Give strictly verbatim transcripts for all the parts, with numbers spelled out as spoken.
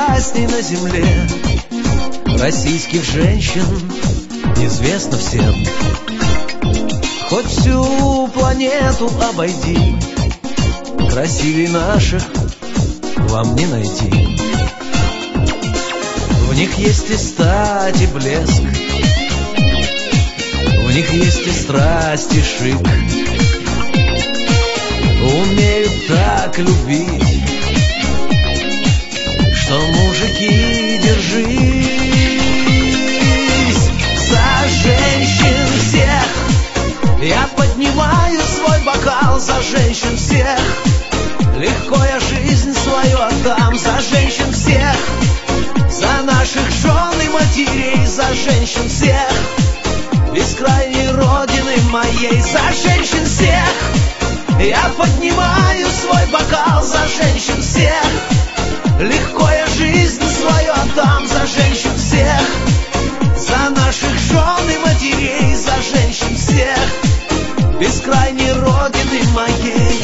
прекрасней на земле российских женщин известно всем. Хоть всю планету обойди, красивей наших вам не найти. В них есть и стать, и блеск, в них есть и страсть, и шик. Умеют так любить, что мужики, держись за женщин всех. Я поднимаю свой бокал за женщин всех. Легко я жизнь свою отдам за женщин всех, за наших жен и матерей, за женщин всех, бескрайней родины моей, за женщин всех. Я поднимаю свой бокал за женщин всех. Легко я жизнь свою отдам за женщин всех, за наших жен и матерей, за женщин всех, бескрайней родины моей.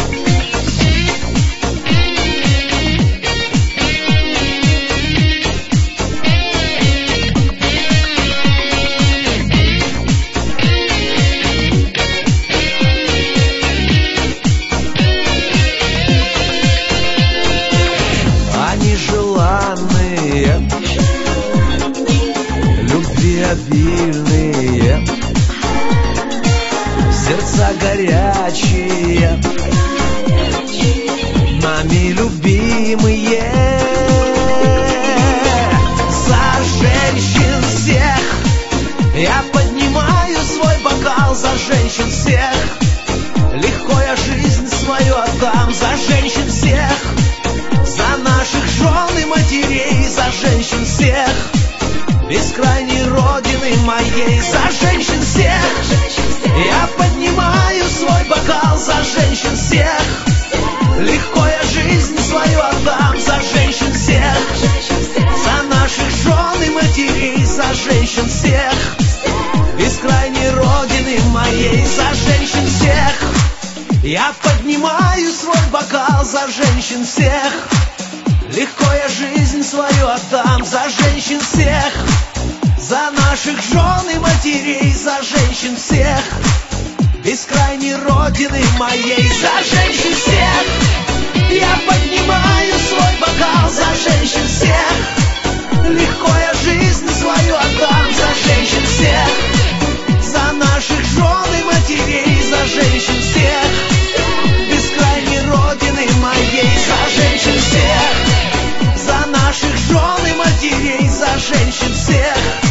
Обильные, сердца горячие, нами любимые. За женщин всех я поднимаю свой бокал за женщин всех. Легко я жизнь свою отдам за женщин всех, за наших жен и матерей, за женщин всех, бескрайней родины моей, за женщин всех. Я поднимаю свой бокал за женщин всех. Легко я жизнь свою отдам за женщин всех, за наших жен и матерей, за женщин всех, бескрайней родины моей, за женщин всех. Я поднимаю свой бокал за женщин всех. Легко я жизнь свою отдам за женщин всех, за наших жен и матерей, за женщин всех, бескрайней родины моей, за женщин всех. Я поднимаю свой бокал за женщин всех. Легко я жизнь свою отдам за женщин всех, за наших жен и матерей, за женщин всех, бескрайней родины моей, за женщин всех, за наших жен и матерей, за женщин всех,